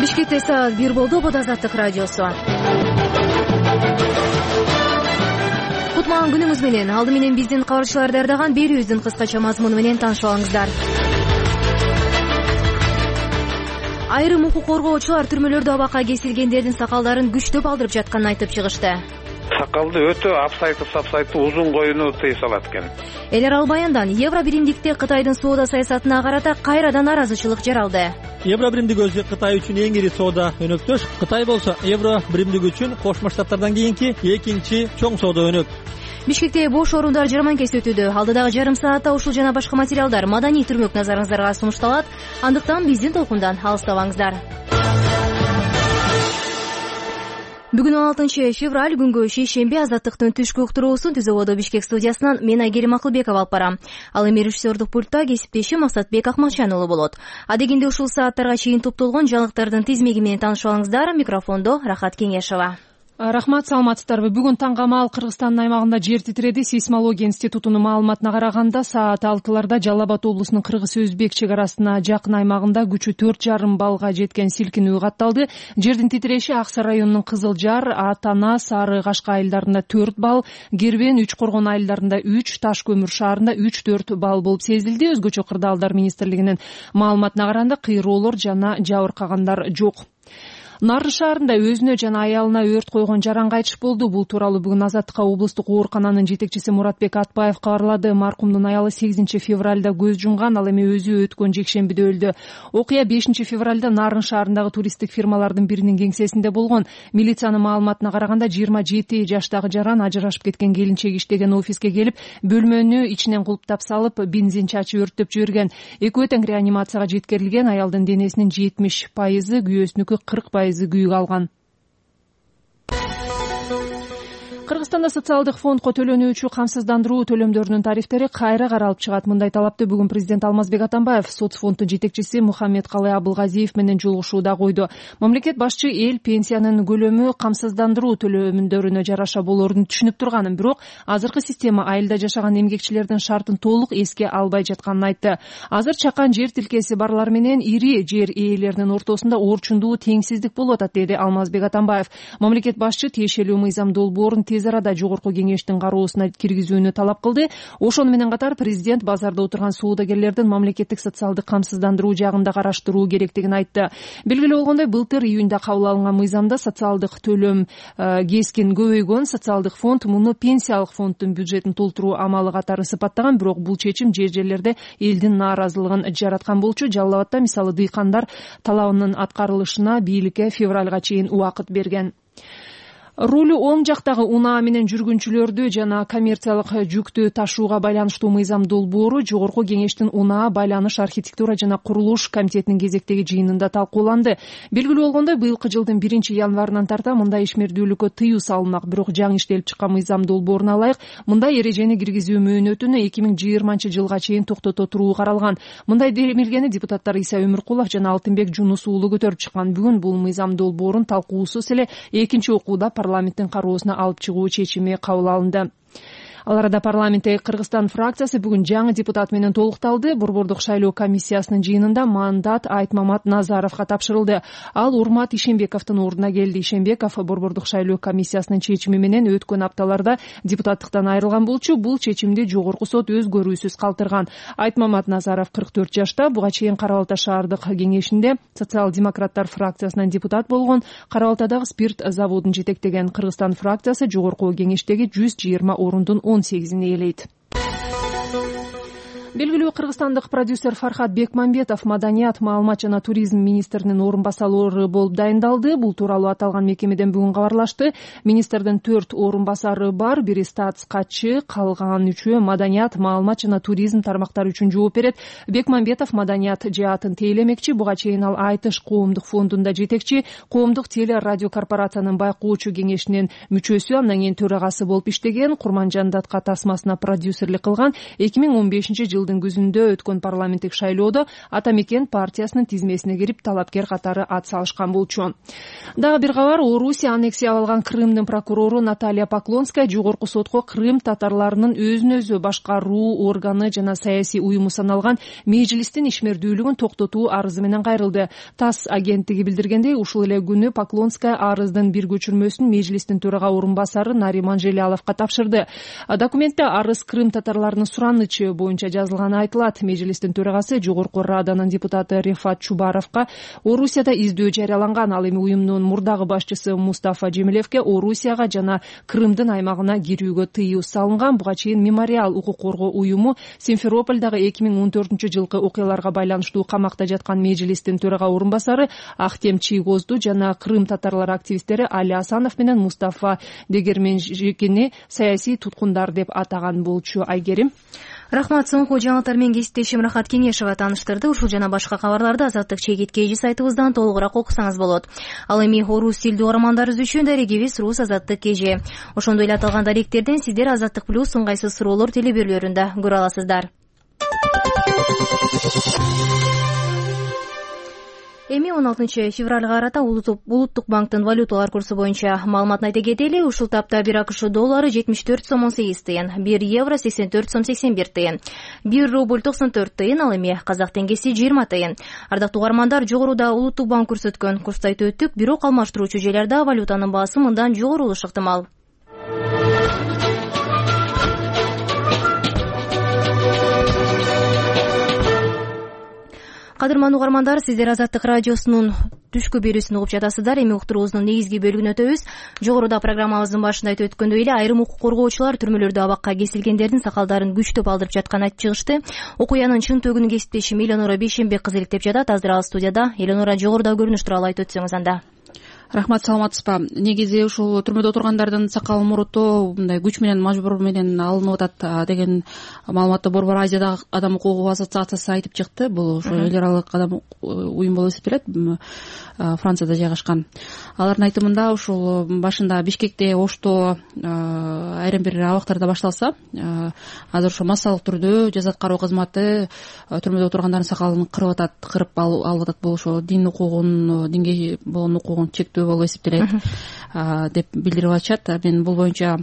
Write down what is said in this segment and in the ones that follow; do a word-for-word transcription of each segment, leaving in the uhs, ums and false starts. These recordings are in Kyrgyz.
Бишкекте саат бир болду. Бут Азаттык радиосу. Кутман күнүңүз менен. Алды менен биздин кабарчылар даярдаган берүүбүздүн кыскача мазмуну менен таанышып алыңыздар. Айрым укук коргоочулар түрмөлөрдө абакка кесилгендердин сакалдарын күчтөп алдырып жатканын айтып чыгышты. Сакалды өтө апсайтып сапсайтып узун коюуну тыйа салат экен. Эл арал баяндан Евро биримдикте Кытайдын соода саясатына карата кайрадан наразычылык жаралды. Евро биримдиги өзү Кытай үчүн эң ири соода өнөктөш. Кытай болсо Евро биримдиги үчүн Кошмо Штаттардан кийинки экинчи чоң соода өнөк. Бишкекте бош орундар жарманкеси өтүүдө. Алдыдагы жарым саатта ушул жана башка материалдар маданий түрмөк назарыңыздарга сунушталат. Андыктан биздин толкундан алыстабаңыздар. Бүгүн он алтынчы февраль күнгө шейшемби. Азаттыктын түшкү уктуруусун Түзөбодо Бишкек студиясынан мен Айгерим Акылбекова алып барам. Ал эми режиссердук пультта кесиптешим Масатбек Акматжан уулу болот. Адегенде ушул сааттарга чейин топтолгон жаңылыктардын тизмеги менен таанышып алыңыздар. Микрофондо Рахат Кеңешова. Рахмат, саламатсыздарбы? Бүгүн таңгамал Кыргызстандын аймагында жер титиреди. Сейсмология институтунун маалыматына караганда саат алтыларда Жалал Абад облусунун Кыргыз-Өзбек чек арасына жакын аймагында күчү төрт жарым баллга жеткен силкинүү катталды. Жердин титиреши Аксай районунун Кызыл Жар, Атана, Сары Кашка айылдарында төрт балл, Кербен, Үч Коргон айылдарында үч, Таш көмүр шаарында үч төрт балл болуп сезилди. Өзгөчө Кырдаалдар министрлигинин маалыматына караганда кыйроолор жана жабыркагандар жок. Нарын шаарында өзүнө жана аялына өрт койгон жаран кайтыш болду. Бул тууралуу бүгүн Азаттыкка облустук оорукананын жетекчиси Муратбек Атбаев кабарлады. Маркумдун аялы сегизинчи февралда көз жумган, ал эми өзү өткөн жекшембиде өлдү. Окуя бешинчи февралда Нарын шаарындагы туристтик фирмалардын биринин кеңсесинде болгон. Милициянын маалыматына караганда жыйырма жети жаштагы жаран ажырашып кеткен келинчек иштеген офиске келип, бөлмөнү ичинен кулптап салып, бензин чачып өрттөп жиберген. Экөө тең реанимацияга жеткирилген. Аялдын денесинин жетимиш пайызы, күйөөсүнүкү кырк пайызы күйүк алган. Кыргызстанда социалдык фондко төлөнүүчү камсыздандыруу төлөмдөрүнүн тарифтери кайра каралып чыгат. Мындай талапты бүгүн президент Алмазбек Атамбаев соцфонддун жетекчиси Мухаммедкалый Абылгазиев менен жолугушууда койду. Мамлекет башчы эл пенсиянын көлөмү камсыздандыруу төлөмдөрүнө жараша болоорун түшүнүп турганын, бирок азыркы система айылда жашаган эмгекчилердин шартын толук эске албай жатканын айтты. Азыр чакан жер тилкеси барлар менен ири жер ээлеринин ортосунда орчундуу теңсиздик болуп атат, деди Алмазбек Атамбаев. Мамлекет башчы тиешелүү мыйзам долбоорун тез арада жогорку кеңештин кароосуна киргизүүнү талап кылды. Ошону менен катар президент базарда отурган соодагерлердин мамлекеттик социалдык камсыздандыруу жагында караштыруу керектигин айтты. Белгилүү болгондой, былтыр июнда кабыл алынган мыйзамда социалдык төлөм кескин көбөйгөн. Социалдык фонд муну пенсиялык фонддун бюджетин толтуруу амалы катары сыпаттаган, бирок бул чечим жер жерлерде элдин нааразылыгын жараткан болчу. Жалал Абадда мисалы дыйкандар талабынын аткарылышына бийликке февралга чейин убакыт берген. Рулу оң жактагы унаа менен жүргүнчүлөрдү жана коммерциялык жүктү ташууга байланыштуу мыйзам долбоору жогорку кеңештин унаа, байланыш, архитектура жана курулуш комитетинин кезектеги жыйынында талкууланды. Белгилүү болгондой, быйылкы жылдын биринчи январынан тарта мындай ишмердүүлүккө тыюу салынмак. Бирок жаңы иштелип чыккан мыйзам долбооруна ылайык мындай эрежени киргизүү мөөнөтүнү эки миң жыйырманчы жылга чейин токтото туруу каралган. Мындай демилгени депутаттар Иса Өмүркулов жана Алтынбек Жунус уулу көтөрүп чыккан. Бүгүн бул мыйзам долбоорун талкуусуз эле экинчи окууда парламенттин кароосуна алып чыгуу чечими кабыл алынды. Ал арада парламенттеги Кыргызстан фракциясы бүгүн жаңы депутат менен толукталды. Борбордук шайлоо комиссиясынын жыйынында мандат Айтмамат Назаровго тапшырылды. Ал Урмат Ишембековдун ордуна келди. Ишембеков борбордук шайлоо комиссиясынын чечими менен өткөн апталарда депутаттыктан айрылган болчу. Бул чечимди жогорку сот өзгөрүүсүз калтырган. Айтмамат Назаров кырк төрт жашта. Буга чейин Кара Балта шаардык кеңешинде социал-демократтар фракциясынан депутат болгон. Кара Балтадагы спирт заводун жетектеген. Кыргызстан фракциясы жогорку кеңештеги жүз жыйырма орундун он сегизин ээлейт. Белгилүү кыргызстандык продюсер Фархат Бекмамбетов маданият, маалымат жана туризм министринин орун басары болуп дайындалды. Бул тууралуу аталган мекемеден бүгүн кабарлашты. Министрдин төрт орун басары бар, бири статс катчы, калган үчөө маданият, маалымат жана туризм тармактары үчүн жооп берет. Бекмамбетов маданият жаатын тейлемекчи. Буга чейин ал Айтыш коомдук фондунда жетекчи, коомдук теле радио корпорациянын байкоочу кеңешинин мүчөсү, андан кийин төрагасы болуп иштеген. Курманжан Датка тасмасына продюсерлик кылган. эки миң он бешинчи жылы жылдын күзүндө өткөн парламенттик шайлоодо Ата мекен партиясынын тизмесине кирип талапкер катары ат салышкан болчу. Дагы бир кабар, Орусия аннексиялап алган Крымдын прокурору Наталья Поклонская жогорку сотко Крым татарларынын өзүн өзү башкаруу органы жана саясий уюму саналган Мejлистин ишмердүүлүгүн токтотуу арызы менен кайрылды. ТАСС агенттиги билдиргендей, ушул эле күнү Поклонская арыздын бир көчүрмөсүн Мejлистин төрага орун басары Нариман Желяловго тапшырды. Документте арыз Крым татарларынын суранычы боюнча жазылганы айтылат. Мejлистин төрагасы Жогорку Раданын депутаты Рефат Чубаровго Орусияда издөө жарыяланган. Ал эми уюмдун мурдагы башчысы Мустафа Жемилевге Орусияга жана Крымдын аймагына кирүүгө тыюу салынган. Буга чейин Мемориал укук коргоо уюму Симферопольдагы эки миң он төртүнчү жылкы окуяларга байланыштуу камакта жаткан Мejлистин төрага орун басары Ахтем Чийгозду жана Крым татарлары активисттери Али Асанов менен Мустафа Дегерменжикини саясий туткундар деп атаган болчу. Айгерим. Рахмат. Соңку жаңылыктар менен кесиптешим Рахат Кеңешева тааныштырды. Ушул жана башка кабарларды Азаттык чегит кей сайтыбыздан толугураак окусаңыз болот. Ал эми орус тилдүү угармандарыбыз үчүн дарегибиз Рус Азаттык кежи. Ошондой эле аталган даректерден сиздер Азаттык плюс ыңгайсыз суроолор телеберлөрүндө көрө аласыздар. Эми он алтынчы февралга карата Улуттук банктын валюталар курсу боюнча маалыматын айта кетели. Ушул тапта бир АКШ доллары жетимиш төрт сом он сегиз тыйын, бир евро сексен төрт сом сексен бир тыйын, бир рубль токсон төрт тыйын, ал эми казак теңгеси жыйырма тыйын. Ардактуу угармандар, жогоруда Улуттук банк көрсөткөн курсту айтып өттүк, бирок алмаштыруучу жерлерде валютанын баасы мындан жогору болушу ыктымал. Кадырман угармандар, сиздер Азаттык радиосунун түшкү берүүсүн угуп жатасыздар. Эми уктуруубуздун негизги бөлүгүнө өтөбүз. Жогоруда программабыздын башында айтып өткөндөй эле айрым укук коргоочулар түрмөлөрдө абакка кесилгендердин сакалдарын күчтөп алдырып жатканын айтып чыгышты. Окуянын чын төгүнүн кесиптешим Эленора Бейшенбек кызы иликтеп жатат. Азыр ал студияда. Эленора, жогоруда көрүнүш тууралуу айтып өтсөңүз анда. Рахмат, саламатсызбы? Негизи ушул түрмөдө отургандардын сакал муруту мындай күч менен, мажбур менен алынып атат деген маалыматты Борбор Азиядагы адам укугу ассоциациясы айтып чыкты. Бул ошо эл аралык адам уюм болуп эсептелет, Францияда жайгашкан. Алардын айтымында ушул башында Бишкекте, Ошто, айрым бир абактарда башталса, азыр ошо массалык түрдө жаза аткаруу кызматы түрмөдө отургандардын сакалын кырып атат, кырып алып атат. Бул ошо дин укугун, динге болгон укугун чектөө болуп эсептелет деп билдирип атышат. Мен бул боюнча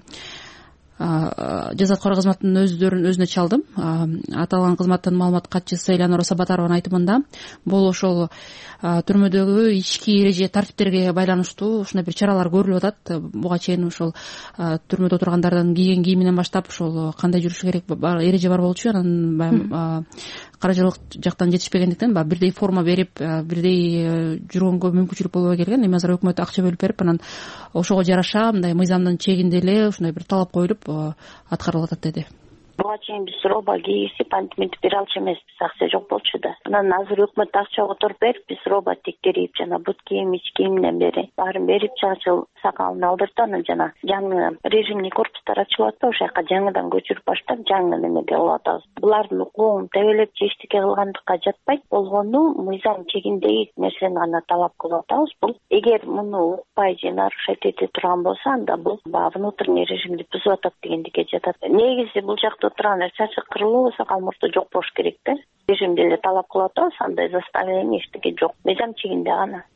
жаза аткаруу кызматынын өздөрүн өзүнө чалдым. Аталган кызматтын маалымат катчысы Элеонора Сабатарованын айтымында, бул ошол түрмөдөгү ички эреже тартиптерге байланыштуу ушундай бир чаралар көрүлүп атат. Буга чейин ошол түрмөдө отургандардын кийген кийиминен баштап ошол кандай жүрүшү керек эреже бар болчу. Анан баягы каражылык жактан жетишпегендиктен баягы бирдей форма берип, бирдей жүргөнгө мүмкүнчүлүк болбой келген. Эми азыр өкмөт акча бөлүп берип, анан ошого жараша мындай мыйзамдын чегинде эле ушундай бир талап коюлуп аткарылып атат деди. Буга чейин биз роба кийип антиминтип бере алчу эмеспиз, акча жок болчу да. Анан азыр өкмөт акча которуп берип, биз роба тектерип, жана бут кийим, ич кийимден бери баарын берип, чачыл сакалын алдырып, анан жана жаңы режимный корпустар ачылып атты, ошол жака жаңыдан көчүрүп баштап, жаңы немеге кылып атабыз. Булардын укугун тебелеп же эчтеке кылгандыкка жатпайт, болгону мыйзам чегиндеги нерсени гана талап кылып атабыз. Бул эгер муну укпай же нарушать эте турган болсо, анда бул баягы внутренний режимди бузуп атат дегендикке жатат. Негизи бул жакта турган чачы кырылуу, сакал мурту жок болуш керек да. Режимде эле талап кылып атабыз, андай заставление эчтеке жок. Мыйзам чегинде гана.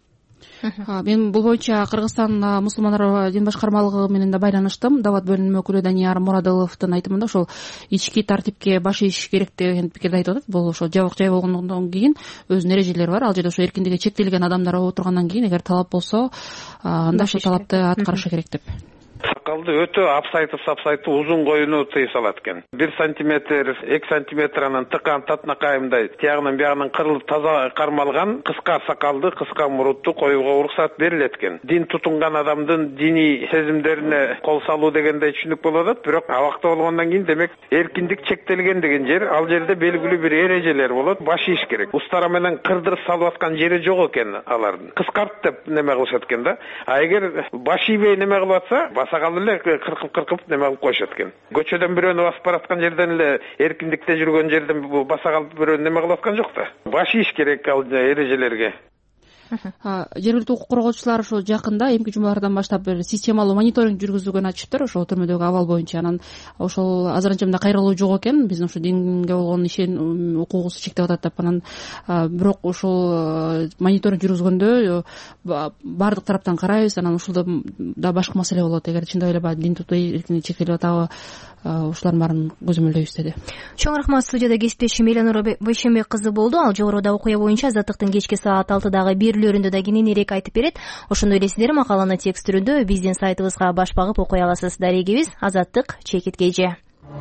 Мен бул боюнча Кыргызстан мусулмандар дин башкармалыгы менен да байланыштым. Дават бөлүнмө өкүлү Данияр Мурадыловдун айтымында ошол ички тартипке баш ийиш керек деген пикирди айтып атат. Бул ошо жабык жай болгондон кийин өзүнүн эрежелери бар. Ал жерде ошо эркиндиги чектелген адамдар отургандан кийин эгер талап болсо, анда ошол талапты аткарышы керек деп. Сакалды өтө апсайтып сапсайтып узун коюуну тыйа салат экен. бир сантиметр, эки сантиметр анан тыкан татнакайымдай тиягынан биягынан кырылып таза кармалган кыска сакалды, кыска мурутту коюуга уруксат берилет экен. Дин тутунган адамдын диний сезимдерине кол салуу дегендей түшүнүк болуп атат, бирок абакта болгондон кийин демек эркиндик чектелген деген жер, ал жерде белгилүү бир эрежелер болот, баш ийиш керек. Устара менен кырдырып салып аткан жери жок экен алардын. Кыскарт деп неме кылышат экен да. А эгер баш ийбей неме кылып атса, басакал эле кыркып кыркып неме кылып коюшат экен. Көчөдөн бирөөнү басып бараткан жерден эле эркиндикте жүргөн жерден басакал бирөөнү неме кылып аткан жок да. Баш ийиш керек ал эрежелерге. жергиликтүү укук коргоочулар ошо жакында эмки жумалардан баштап бир системалуу мониторинг жүргүзүлгөнүн айтышыптыр ошол түрмөдөгү абал боюнча. Анан ошол азыр анча кайрылуу жок экен, биздин ошо динге болгон ишен укугубузду чектеп атат деп. Анан бирок ошол мониторинг жүргүзгөндө баардык тараптан карайбыз. Анан ушул да башка маселе болот. Эгер чындап эле баягы дин тутуу эркиндиги чектелип атабы, ушулардын баарын көзөмөлдөйбүз деди. Чоң рахмат. Студияда кесиптешим Элянура Байшембек кызы болду. Ал жогоруда окуя боюнча Азаттыктын кечки саат алтыдагы берүүлөрүндө да кененирээк айтып берет. Ошондой эле сиздер макаланы текст түрүндө биздин сайтыбызга баш багып окуй аласыз. Дарегибиз Азаттык чекит кеже.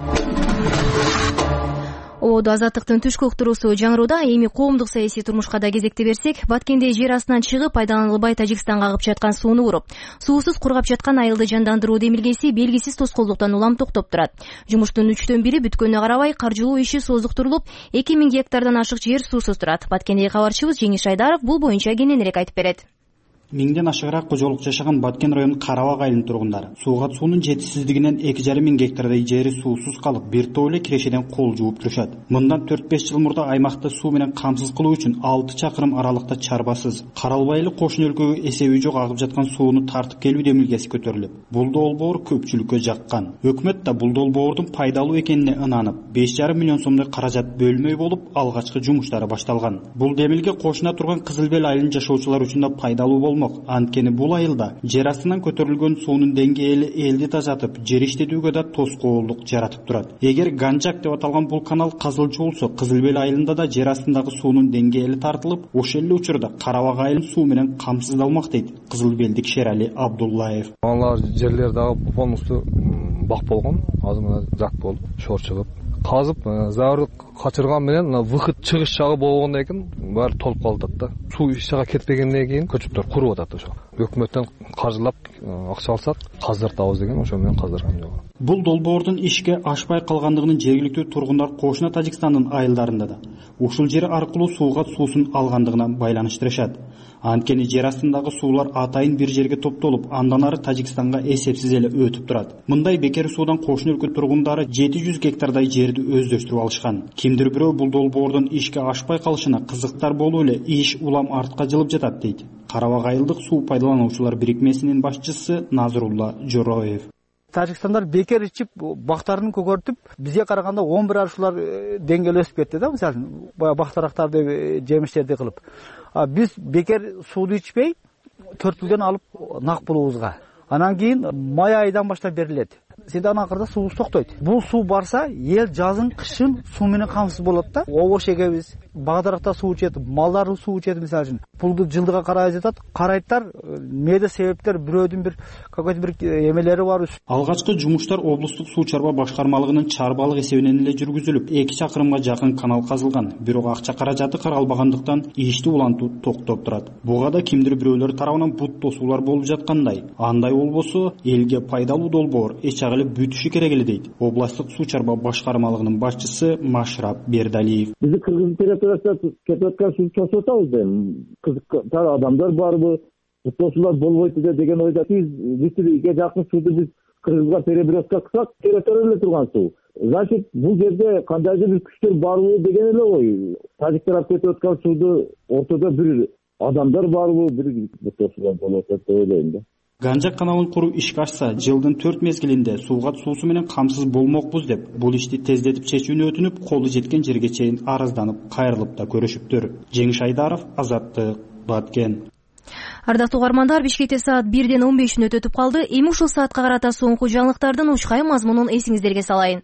Ободо Азаттыктын түшкү уктуруусу жаңырууда. Эми коомдук саясий турмушка да кезекти берсек, Баткенде жер астынан чыгып пайдаланылбай Тажикстанга агып жаткан сууну уруп, суусуз кургап жаткан айылды жандандыруу демилгеси белгисиз тоскоолдуктан улам токтоп турат. Жумуштун үчтөн бири бүткөнүнө карабай, каржылоо иши созуктурулуп, эки миң гектардан ашык жер суусуз турат. Баткендеги кабарчыбыз Жеңиш Айдаров бул боюнча кененирээк айтып берет. Миңден ашыгыраак кожолук жашаган Баткен районунун Карабак айылынын тургундары сууга суунун жетишсиздигинен эки жарым миң гектардай жери суусуз калып, бир топ эле кирешеден кол жууп турушат. Мындан төрт беш жыл мурда аймакты суу менен камсыз кылуу үчүн алты чакырым аралыкта чарбасыз, каралбайлы кошуна өлкөгө эсеби жок агып жаткан сууну тартып келүү демилгеси көтөрүлүп, бул долбоор көпчүлүккө жаккан. Өкмөт да бул долбоордун пайдалуу экенине ынанып, беш жарым миллион сомдой каражат бөлмөй болуп, алгачкы жумуштары башталган. Бул демилге кошуна турган Кызылбел айылынын жашоочулары үчүн да пайдалуу болмок. Анткени бул айылда жер астынан көтөрүлгөн суунун деңгээли элди тазатып, жер иштетүүгө да тоскоолдук жаратып турат. Эгер Ганжак деп аталган бул канал казылчу болсо, Кызылбел айылында да жер астындагы суунун деңгээли тартылып, ошол эле учурда Карабак айылын суу менен камсыздалмак дейт Кызылбелдик Шерали Абдуллаев. Алар жерлер дагы полностью бак болгон, азыр мына жак болуп, шор чыгып, казып, зарыл качырган менен выход чыгыш жагы болгондон кийин баары толуп калып атат да. Суу эч жака кетпегенден кийин көчөттөр куруп атат ошо. Өкмөттөн каржылап акча алсак, каздыртабыз деген ошо менен каздырган жок. Бул долбоордун ишке ашпай калгандыгын жергиликтүү тургундар кошуна Тажикстандын айылдарында да ушул жер аркылуу сууга суусун алгандыгына байланыштырышат. Анткени жер астындагы суулар атайын бир жерге топтолуп, андан ары Тажикстанга эсепсиз эле өтүп турат. Мындай бекер суудан кошуна өлкө тургундары жети жүз гектардай жерди өздөштүрүп алышкан. Кимдир бирөө бул долбоордун ишке ашпай калышына кызыктар болуп эле иш улам артка жылып жатат дейт Карабак айылдык суу пайдалануучулар бирикмесинин башчысы Назырулла Жороев. Тажикстандар бекер ичип, бактарын көгөртүп, бизге караганда он бир аршуулар деңгээли өсүп кетти да, мисалы, бактарактарды, жемиштерди кылып. Биз бекер сууду ичпей, төртүлгөн алып нак булубузга. Анан кийин май айдан баштап берилет. Сендан акырда суубуз токтойт. Бул суу барса, эл жазын, кышын суу менен камсыз болот да. Обош эгебиз, багдаракта суу ичет, малдары суу ичет мисалы үчүн. Пулду жылдыга карай жатат. Карайттар, эмне себептер, бирөөдүн бир какой-то бир эмелери бар. Алгачкы жумуштар облустук суу чарба башкармалыгынын чарбалык эсебинен эле жүргүзүлүп, эки чакырымга жакын канал казылган. Бирок акча каражаты каралбагандыктан ишти улантуу токтоп турат. Буга да кимдир бирөөлөр тарабынан бут тосуулар болуп жаткандай. Андай болбосо, элге пайдалуу долбоор эч бүтүшү керек эле дейт областтык суу чарба башкармалыгынын башчысы Машрап Бердалиев. Биз Кыргыз территориясында кетип аткан сууну тосуп атабыз да. Кызыктар адамдар барбы, тосуулар болбойт деген ойда биз бизге жакын сууду биз Кыргызга переброска кылсак, территорияда эле турган суу. Значит, бул жерде кандайдыр бир күчтөр барбы деген эле ой. Тажик тарап кетип аткан сууду ортодо бир адамдар барбы, бир тосуулар болот деп ойлойм да. Ганжак каналын куруу ишке ашса, жылдын төрт мезгилинде сууга суусу менен камсыз болмокпуз деп, бул ишти тездетип чечүүнү өтүнүп, колу жеткен жерге чейин арызданып, кайрылып да көрүшүптүр. Жеңиш Айдаров, Азаттык, Баткен. Ардактуу угармандар, Бишкекте саат бирден он беш мүнөт өтүп калды. Эми ушул саатка карата соңку жаңылыктардын учкай мазмунун эсиңиздерге салайын.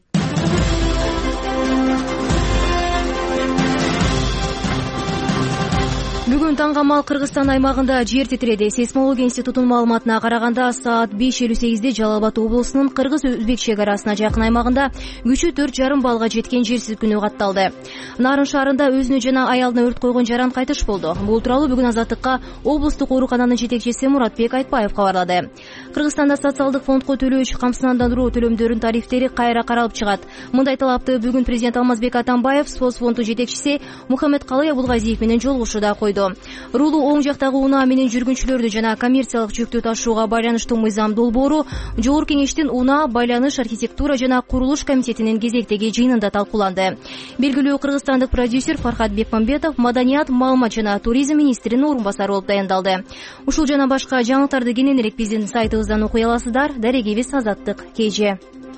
Бүгүн таңгамал Кыргызстан аймагында жер титиреди. Сейсмология институтунун маалыматына караганда саат беш элүү сегизде Жалал Абад облусунун Кыргыз-Өзбек чек арасына жакын аймагында күчү төрт жарым баллга жеткен жер силкинүү катталды. Нарын шаарында өзүнө жана аялына өрт койгон жаран кайтыш болду. Бул тууралуу бүгүн Азаттыкка облустук оорукананын жетекчиси Муратбек Айтбаев кабарлады. Кыргызстанда социалдык фондко төлөөчү камсыздандыруу төлөмдөрүнүн тарифтери кайра каралып чыгат. Мындай талапты бүгүн президент Алмазбек Атамбаев Соцфонду жетекчиси Мухаммед Калый Абулгазиев менен жолугушууда койду. болду. Рулуу оң жактагы унаа менен жүргүнчүлөрдү жана коммерциялык жүктү ташууга байланыштуу мыйзам долбоору Жогорку Кеңештин унаа, байланыш, архитектура жана курулуш комитетинин кезектеги жыйынында талкууланды. Белгилүү кыргызстандык продюсер Фархат Бекмамбетов маданият, маалымат жана туризм министринин орун басары болуп дайындалды. Ушул жана башка жаңылыктарды кененирээк биздин сайтыбыздан окуй аласыздар. Дарегибиз Азаттык КЖ.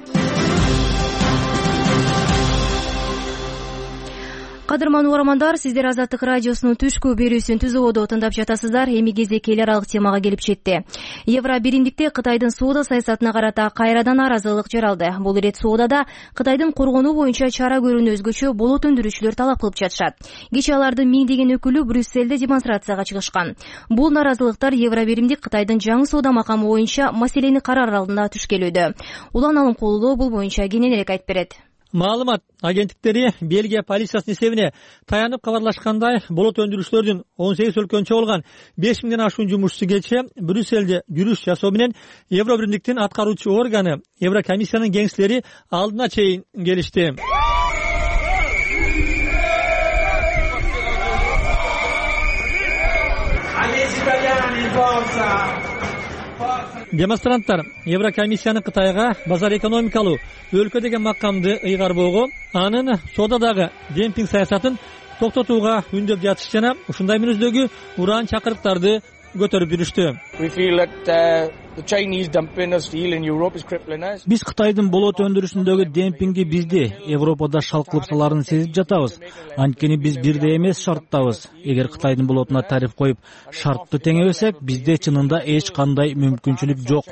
Кадырман угармандар, сиздер Азаттык радиосунун түшкү берүүсүн Түз ободо тыңдап жатасыздар. Эми кезек эл аралык темага келип жетти. Евро биримдикте Кытайдын соода саясатына карата кайрадан наразылык жаралды. Бул ирет соодада Кытайдын коргонуу боюнча чара көрүүнү өзгөчө болот өндүрүүчүлөр талап кылып жатышат. Кечээ алардын миңдеген өкүлү Брюссельде демонстрацияга чыгышкан. Бул наразылыктар Евро биримдик Кытайдын жаңы соода макамы боюнча маселени карар алдында түшкөлүүдө. Улан Алымкулуу бул боюнча кененирээк айтып берет. Маалымат агенттиктери Бельгия полициясынын эсебине таянып кабарлашкандай, болот өндүрүүчүлөрдүн он сегиз өлкөнү чогулган беш миңден ашуун жумушчусу кечээ Брюссельде жүрүш жасоо менен Евро биримдиктин аткаруучу органы Еврокомиссиянын кеңшилери алдына чейин келишти. Демонстранттар Еврокомиссиянын Кытайга базар экономикалуу өлкө деген макамды ыйгарбоого, анын соодадагы демпинг саясатын токтотууга үндөп жатыш жана ушундай мүнөздөгү уран чакырыктарды көтөрүп жүрүштү. Биз Кытайдын болот өндүрүшүндөгү демпингди бизди Европада шалкылып саларын сезип жатабыз. Анткени биз бирдей эмес шарттабыз. Эгер Кытайдын болотуна тариф коюп шартты теңебесек, бизде чынында эч кандай мүмкүнчүлүк жок.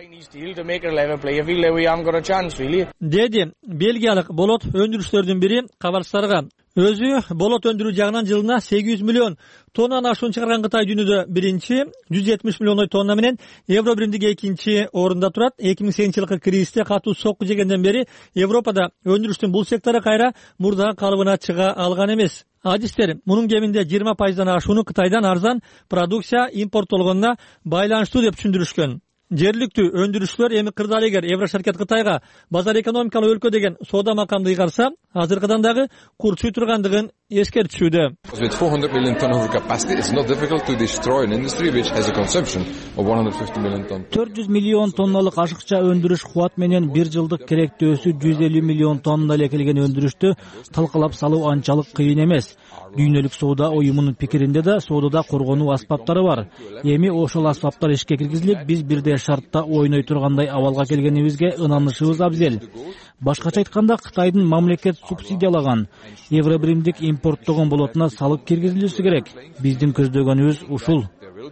Деди бельгиялык болот өндүрүүчүлөрдүн бири кабарчыларга. Өзү болот өндүрүү жагынан жылына сегиз жүз миллион тоннаны ашуун чыгарган Кытай дүйнөдө биринчи, жүз жетимиш миллиондой тонна менен Евро биримдик экинчи орунда турат. эки миң сегизинчи жылкы кризисте катуу сокку жегенден бери Европада өндүрүштүн бул сектору кайра мурдагы калыбына чыга алган эмес. Адистер мунун кеминде жыйырма пайыздан ашууну Кытайдан арзан продукция импорттолгонуна байланыштуу деп түшүндүрүшкөн. Жергиликтүү өндүрүүчүлөр эми кырдаал эгер Еврошаркет Кытайга базар экономикалуу өлкө деген соода макамды ыйгарса, азыркыдан дагы курчуй тургандыгын эскертишүүдө. төрт жүз миллион тонналык ашыкча өндүрүш кубат менен бир жылдык керектөөсү жүз элүү миллион тонна элекелген өндүрүштү талкалап салуу анчалык кыйын эмес. Дүйнөлүк соода уюмунун пикиринде да соодада коргонуу аспаптары бар. Эми ошол аспаптар ишке киргизилип, биз бирдей шартта ойной тургандай абалга келгенибизге ынанышыбыз абзел. Башкача айтканда, Кытайдын мамлекет субсидиялаган Евро биримдик импорттогон болотуна салык киргизилүүсү керек. Биздин көздөгөнүбүз ушул.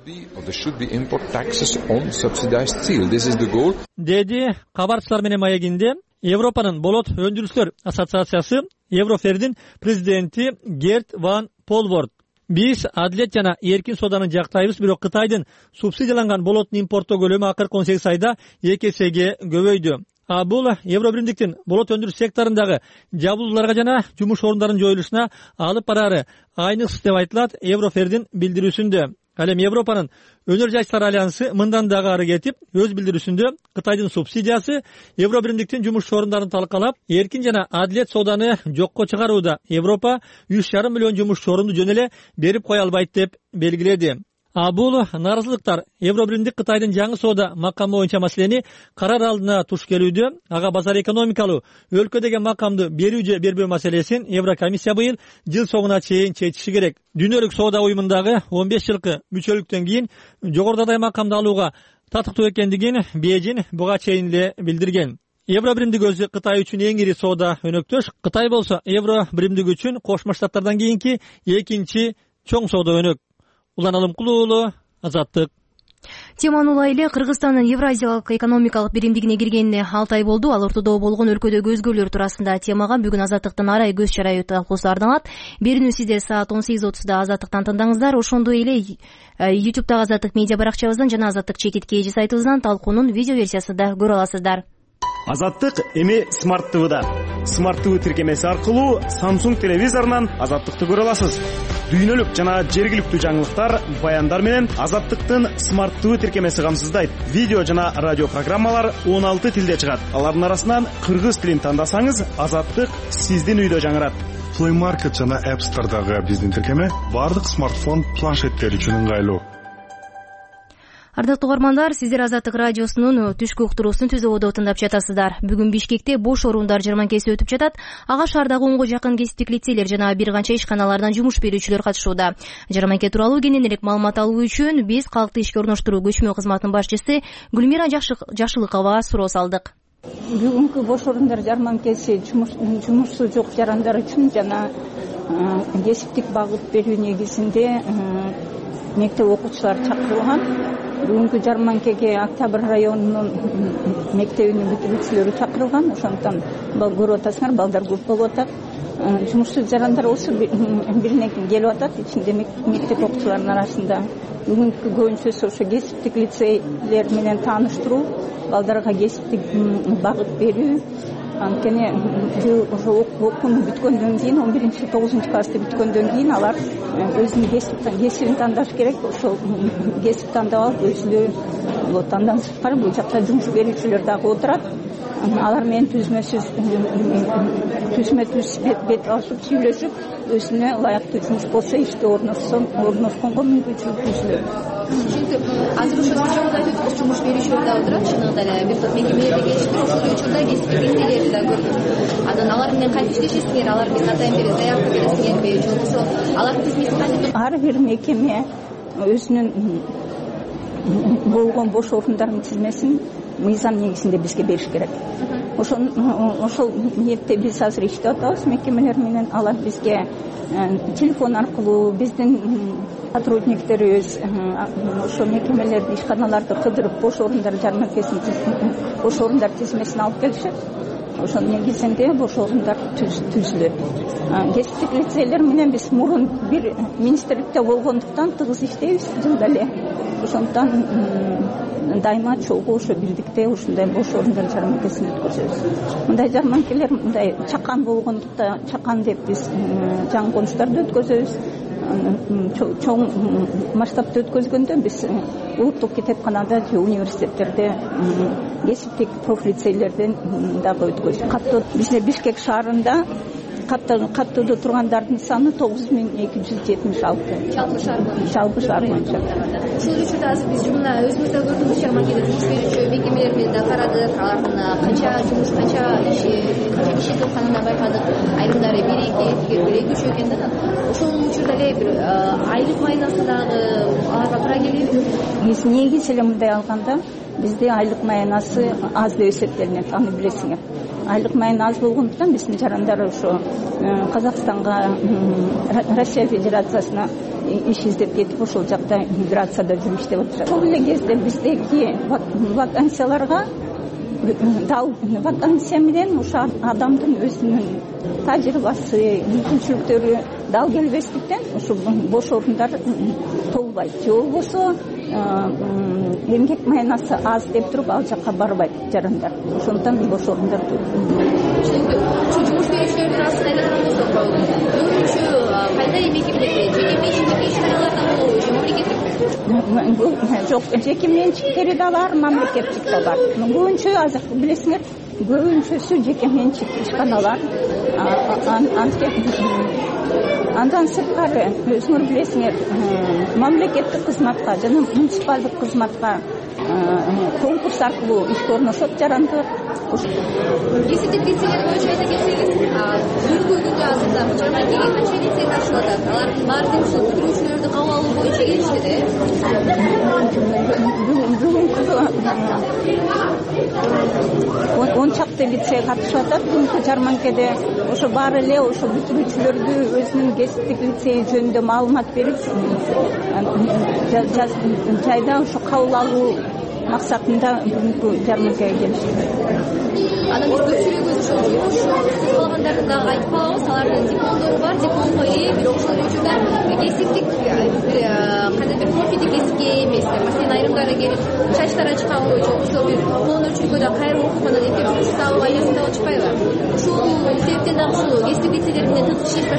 Деди кабарчылар менен маегинде Европанын болот өндүрүүчүлөр ассоциациясы Еврофердин президенти Герт ван Полворд. Биз адилет жана эркин сооданы жактайбыз, бирок Кытайдын субсидияланган болоттун импорттоо көлөмү акыркы он сегиз айда эки эсеге көбөйдү. А бул Евро биримдиктин болот өндүрүш секторундагы жабылууларга жана жумуш орундарынын жоюлушуна алып барары айныксыз деп айтылат Еврофердин билдирүүсүндө. Ал эми Европанын өнөр жайчылар альянсы мындан дагы ары кетип, өз билдирүүсүндө Кытайдын субсидиясы Евро биримдиктин жумуш орундарын талкалап, эркин жана адилет сооданы жокко чыгарууда Европа үч жарым миллион жумуш орунду жөн эле берип кое албайт деп белгиледи. А бул наразылыктар Евро биримдик Кытайдын жаңы соода макамы боюнча маселени карар алдына туш келүүдө. Ага базар экономикалуу өлкө деген макамды берүү же бербөө маселесин Еврокомиссия быйыл жыл соңуна чейин чечиши керек. Дүйнөлүк соода уюмундагы он беш жылкы мүчөлүктөн кийин жогорудагы макамды алууга татыктуу экендигин Бейжин буга чейин эле билдирген. Евро биримдик өзү Кытай үчүн эң ири соода өнөктөш. Кытай болсо Евро биримдик үчүн Кошмо Штаттардан кийинки экинчи чоң соода өнөк. Улан Алымкулуу уулу, Азаттык. Теманы улай эле Кыргызстандын Евразиялык экономикалык биримдигине киргенине алты ай болду. Ал ортодо болгон өлкөдөгү өзгөрүүлөр туурасында темага бүгүн Азаттыктын арай көз чарайы талкуусу арналат. Берүүнү сиздер саат он сегиз отузда Азаттыктан тыңдаңыздар. Ошондой эле YouTube'дагы Азаттык медиа баракчабыздан жана Азаттык чекит kg сайтыбыздан талкуунун видео версиясын да көрө аласыздар. Азаттык эми Smart ти ви-да. Smart ти ви тиркемеси аркылуу Samsung телевизорунан Азаттыкты көрө аласыз. Дүйнөлүк жана жергиликтүү жаңылыктар, баяндар менен Азаттыктын Smart ти ви тиркемеси камсыздайт. Видео жана радио программалар он алты тилде чыгат. Алардын арасынан кыргыз тилин тандасаңыз, Азаттык сиздин үйдө жаңырат. Play Market жана App Store'дагы биздин тиркеме бардык смартфон планшеттер үчүн ыңгайлуу. Ардактуу угармандар, сиздер Азаттык радиосунун түшкү уктуруусун Түзө Одо тыңдап жатасыздар. Бүгүн Бишкекте бош орундар жырманкеси өтүп жатат. Ага шаардагы онго жакын кесиптик лицейлер жана бир канча ишканалардан жумуш берүүчүлөр катышууда. Жырманке тууралуу кененирээк маалымат алуу үчүн биз калкты ишке орноштуруу көчмө кызматынын башчысы Гүлмира Жашылыковага суроо салдык. Бүгүнкү бош орундар жарманкеси жумушсуз жок жарандар үчүн жана кесиптик багыт берүү негизинде мектеп окуучулары чакырылган. Бүгүнкү жарманкеге Октябрь районунун мектебинин бүтүрүүчүлөрү чакырылган. Ошондон көрүп атасыңар, балдар көп болуп атат. Жумушсуз жарандар болсо бирине келип атат, ичинде мектеп окуучуларынын арасында. Бүгүнкү көбүнчөсү ошо кесиптик лицейлер менен тааныштыруу, балдарга кесиптик багыт берүү. Анткени ошо окууну бүткөндөн кийин, он биринчи тогузунчу классты бүткөндөн кийин алар өзүнүн кесибин тандаш керек. Ошол кесип тандап алып өзүнө андан сырткары бул жакта жумуш берүүчүлөр дагы отурат. Алар менен түзмө түз түзмө түз бет алышып сүйлөшүп, өзүнө ылайыктуу жумуш болсо иште орношконго мүмкүнчүлүк түзүлөт. Азыр ошо учурда айтып жумуш берүүчүлөр да отурат, чыныгында эле бир топ мекемелерде келишип, ошол учурда кесиптик лицейлерди да көрдүм. Анан алар менен кантип иштешесиңер, алар биз атайын бери заявка бересиңерби, же болбосо алардын тизмесин кантип? Ар бир мекеме өзүнүн болгон бош орундардын тизмесин мыйзам негизинде бизге бериш керек. Ошол ошол ниетте биз азыр иштеп атабыз мекемелер менен. Алар бизге телефон аркылуу биздин сотрудниктерибиз ошо мекемелерди, ишканаларды кыдырып бош орундар жарманкесин, бош орундар тизмесин алып келишет. Ошонун негизинде бош орундар түзүлөт. Кесиптик лицейлер менен биз мурун бир министрликте болгондуктан тыгыз иштейбиз жылда эле. Ошондон дайыма чогуу ошо бирдикте ушундай бош орундар жарманкесин өткөзөбүз. Мындай жарманкелер мындай чакан болгондуктан чакан деп биз жаңы конуштарды өткөзөбүз. Чоң масштабта өткөзгөндө биз улуттук китепканада же университеттерде кесиптик профлицейлерден дагы өткөзөбүз. Каттоо бизде Бишкек шаарында каттоодо тургандардын саны тогуз миң эки жүз жетимиш алты. Жалпы шаар боюнча. Жалпы шаар боюнча. Ушул учурда азыр биз жумуна өзүбүз да көрдүк, жарманкеде жумуш берүүчү мекемелер менен да карадык. Алардын канча жумуш, канча иши, канча киши жатканын байкадык. Айрымдары бир эки, бир эки үч экен да. Ошол учурда эле бир айлык майнасы дагы аларга туура келеби? Биз негизи эле мындай алганда бизде айлык майнасы аз деп эсептелинет, аны билесиңер. Айлык майна аз болгондуктан биздин жарандар ошо Казакстанга, Россия Федерациясына иш издеп кетип, ошол жакта миграцияда жүрүп иштеп атышат. Ошол эле кезде биздеги вакансияларга дал вакансия менен ошо адамдын өзүнүн тажрыйбасы, мүмкүнчүлүктөрү дал келбестиктен ошо бош орундар толбойт. Же болбосо эмгек майнасы аз деп туруп ал жакка барбайт жарандар. Ошондон бош орундар түшүнүктүү. Ушу жумуш берүүчүлөрдүн арасында айналган болсок, көбүнчө кандай мекемелерде, жеке менчиктеги ишканаларда болобу, же мамлекеттикпи? Бул жок, жеке менчиктери да бар, мамлекеттик да бар. Көбүнчө азыр билесиңер, көбүнчөсү жеке менчик ишканалар. Андан сырткары өзүңөр билесиңер, мамлекеттик кызматка жана муниципалдык кызматка конкурс аркылуу ишке орношот жарандар. Кесиптик лицейлер боюнча айта кетсеңиз, бүгүнкү күндө азырда жарманкеге канча лицей катышып атат? Алардын баардыгы ушул бүтүрүүчүлөрдү кабыл алуу боюнча келишти да? Бүгүнкү он чакты лицей катышып атат. Бүгүнкү жарманкеде ошо баары эле ошо бүтүрүүчүлөрдү өзүнүн кесиптик лицеи жөнүндө маалымат берип, жайда ошо кабыл алуу максатында бүгүнкү жарманкеге келишти. Анан биз көпчүлүгүбүз ошо жумуш калгандарды дагы айтып калабыз. Алардын дипломдору бар, дипломго ээ, бирок ошол учурда кесиптик бир кандай бир профилдик кесипке эмес. Маселен, айрымдары келип чач тарачкан боюнча, болбосо бир кол өлчүргөдө кайрым окуп эки жумуш табып айласын алып чыкпайбы? Ушул себептен дагы ушул кесиптик лицейлер менен тынчык иштеп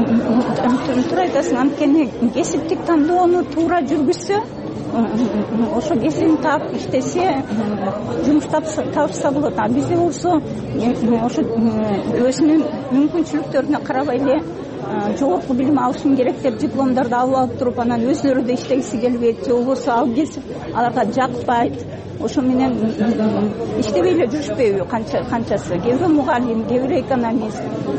баштадыңарбы? Туура айтасың, анткени кесиптик тандоону туура жүргүзсө, ошо кесибин таап иштесе, жумуш табышса болот. А бизде болсо ошо өзүнүн мүмкүнчүлүктөрүнө карабай эле жогорку билим алышым керек деп дипломдорду алып алып туруп, анан өзүлөрү да иштегиси келбейт, же болбосо ал кесип аларга жакпайт. Ошо менен иштебей эле жүрүшпөйбү канчасы? Кээ бирөө мугалим, кээ бирөө экономист,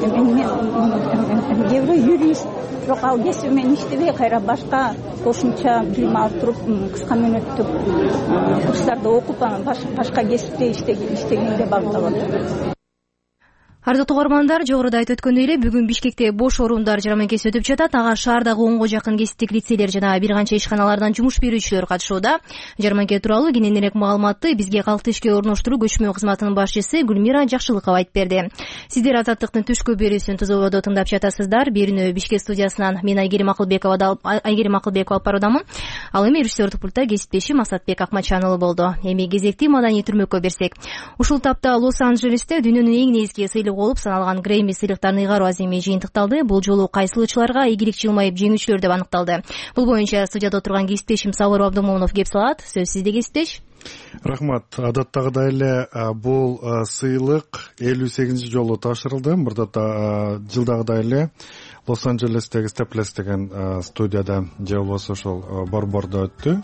кээ бирөө юрист. Бирок ал кесиби менен иштебей, кайра башка кошумча билим алып туруп, кыска мөөнөттүк курстарда окуп, анан башка кесипте иштегенге багытталат. Ардактуу угармандар, жогоруда айтып өткөндөй эле бүгүн Бишкекте бош орундар жарманкеси өтүп жатат. Ага шаардагы онго жакын кесиптик лицейлер жана бир канча ишканалардан жумуш берүүчүлөр катышууда. Жарманке тууралуу кененирээк маалыматты бизге калкты ишке орноштуруу көчмө кызматынын башчысы Гүлмира Жакшылыкова айтып берди. Сиздер Азаттыктын түшкү берүүсүн Тузоводо тыңдап жатасыздар. Берүүнү Бишкек студиясынан мен Айгерим Акылбекова Айгерим Акылбекова алып баруудамын. Ал эми режиссердик пультта кесиптешим Асатбек Акмачанұлы болду. Эми кезекти маданий түрмөккө берсек. Ушул тапта Лос-Анджелесте дүйнөнүн эң негизги сыйлык болуп саналган Грэмми сыйлыктарын ыйгаруу аземи жыйынтыкталды. Бул жолу кайсылычыларга ийгилик жылмайып жеңүүчүлөр деп аныкталды. Бул боюнча студияда отурган кесиптешим Сабыр Абдымомунов кеп салат. Сөз сизде, кесиптеш. Рахмат. Адаттагыдай эле бул сыйлык элүү сегизинчи жолу тапшырылды. Мурда жылдагыдай эле Лос-Анджелестеги Степлес деген студияда же болбосо ошол борбордо өттү.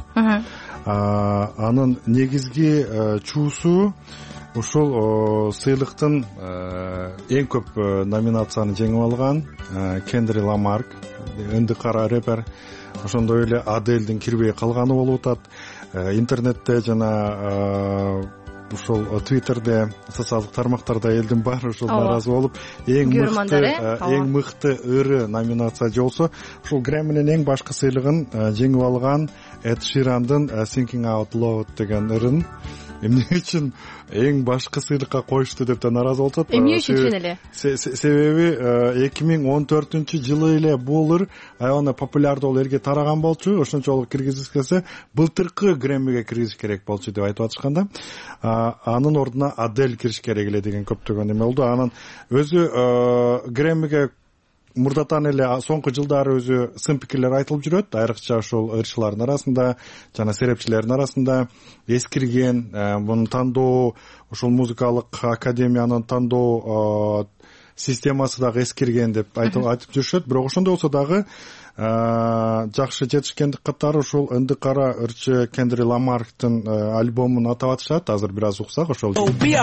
Анын негизги чуусу ушул сыйлыктын эң көп номинацияны жеңип алган Кендри Ламарк, ынды кара рэпер, ошондой эле Аделдин кирбей калганы болуп атат. Интернетте жана ушул Твиттерде, социалдык тармактарда элдин баары ушул нааразы болуп, эң мыкты эң мыкты ыры номинация же болсо ушул Грэмминин эң башкы сыйлыгын жеңип алган Эд Ширандын Thinking Out Loud деген ырын эмне үчүн эң башкы сыйлыкка коюшту деп да нааразы болуп атат. Эмне үчүн эле? Себеби эки миң он төртүнчү жылы эле бул ыр аябай популярдуу болуп элге тараган болчу. Ошончолук киргизиш келсе, былтыркы Грэммиге киргизиш керек болчу деп айтып атышканда, анын ордуна Адель кириш керек эле деген көптөгөн эме болду. Анын өзү Грэммиге мурдатан эле соңку жылдары өзү сын пикирлер айтылып жүрөт, айрыкча ошол ырчылардын арасында жана серепчилердин арасында эскирген, муну тандоо, ошол музыкалык академиянын тандоо системасы дагы эскирген деп айтып жүрүшөт. Бирок ошондой болсо дагы жакшы жетишкендик катары ушул ынды кара ырчы Кендри Ламарктын альбомун атап атышат. Азыр бир аз уксак ошол.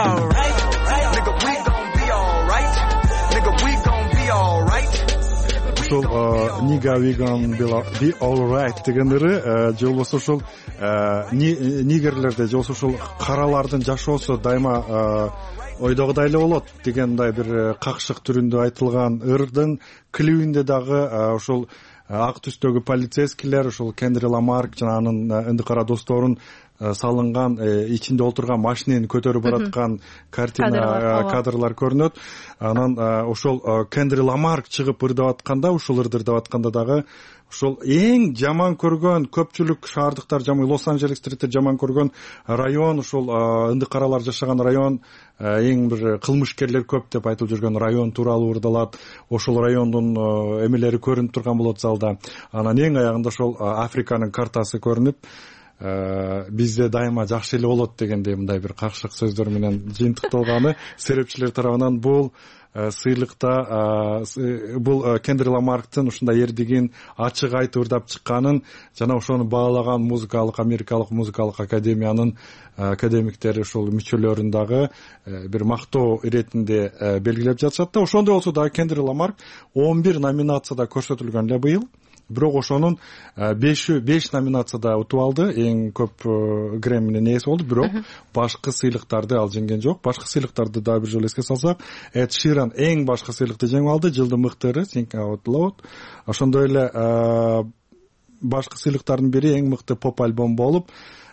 Ушул Nigga we gonna be all right деген ыры же болбосо ушул нигерлерде же болбосо ушул каралардын жашоосу дайыма ойдогудай эле болот дегендей бир какшык түрүндө айтылган ырдын клибинде дагы ушул ак түстөгү полицейскийлер ушул Кендри Ламарк жана анын ынды кара досторун салынган ичинде отурган машинени көтөрүп бараткан картина кадрлар көрүнөт. Анан ошол Кендри Ламарк чыгып ырдап атканда, ушул ырды ырдап атканда дагы ушул эң жаман көргөн көпчүлүк шаардыктар жаман Лос-Анджелестер жаман көргөн район, ушул ынды каралар жашаган район, эң бир кылмышкерлер көп деп айтылып жүргөн район тууралуу ырдалат. Ошол райондун эмелери көрүнүп турган болот залда. Анан эң аягында ошол Африканын картасы көрүнүп, бизде дайыма жакшы эле болот дегендей мындай бир какшык сөздөр менен жыйынтыкталганы серепчилер тарабынан бул сыйлыкта бул Кендри Ламарктын ушундай эрдигин ачык айтып ырдап чыкканын жана ошону баалаган музыкалык америкалык музыкалык академиянын академиктери ушул мүчөлөрүн дагы бир мактоо иретинде белгилеп жатышат да. Ошондой болсо дагы Кендри Ламарк он бир номинацияда көрсөтүлгөн эле быйыл. Бирок ошонун беш номинацияда утуп алды. Эң көп Грэмминин ээси болду. Бирок башкы сыйлыктарды ал жеңген жок. Башкы сыйлыктарды дагы бир жолу эске салсак, Эд Ширан эң башкы сыйлыкты жеңип алды. Жылдын мыктыры Thinking Out Loud. Ошондой эле башкы сыйлыктардын бири эң мыкты поп альбом болуп,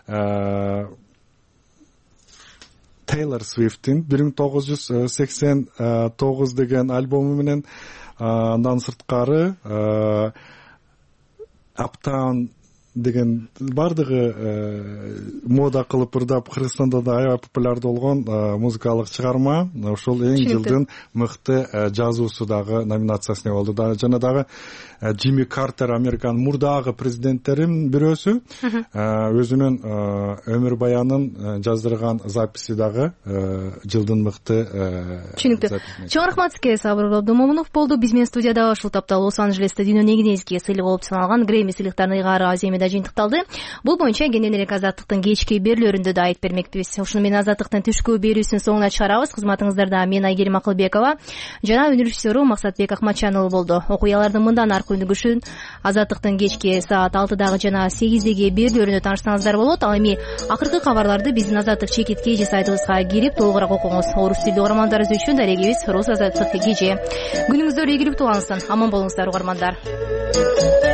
Тейлор Свифттин бир миң тогуз жүз сексен тогуз деген альбому менен, андан сырткары Uptown деген баардыгы мода кылып ырдап Кыргызстанда да аябай популярдуу болгон музыкалык чыгарма ошол эң жылдын мыкты жазуусу дагы номинациясына болду. Жана дагы Джимми Картер, Американын мурдагы президенттеринин бирөөсү өзүнүн өмүр баянын жаздырган записи дагы жылдын мыкты. Түшүнүктүү. Чоң рахмат сизге. Сабыр Абдумомунов болду. Биз менен студияда ушул тапта Лос-Анджелесте дүйнөнүн эң эски сыйлыгы болуп саналган Грэмми сыйлыктарынын ыйгаары Аземида жыйынтыкталды. Бул боюнча кененирээк Азаттыктын кечки берүүлөрүндө да айтып бермекпиз. Ушуну менен Азаттыктын түшкү берүүсүнүн соңуна чыгарабыз. Кызматыңыздарда мен Айгерим Акылбекова жана өнүрүшчүсү Максатбек Акматчанұлы болду. Окуялардын мындан аркы өнүгүшүн Азаттыктын кечки саат алтыдагы жана сегиздеги берүүлөрүндө тааныштырсаңыздар болот. Ал эми акыркы кабарларды биздин Азаттык чекит кеже сайтыбызга кирип толугураак окуңуз. Орус тилдүү угармандарыбыз үчүн дарегибиз Рус Азаттык кеже. Күнүңүздөр ийгиликтүү улансын. Аман болуңуздар угармандар.